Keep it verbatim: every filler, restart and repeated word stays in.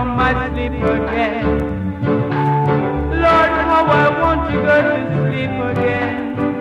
from my sleep again. Lord, how I want to go to sleep again.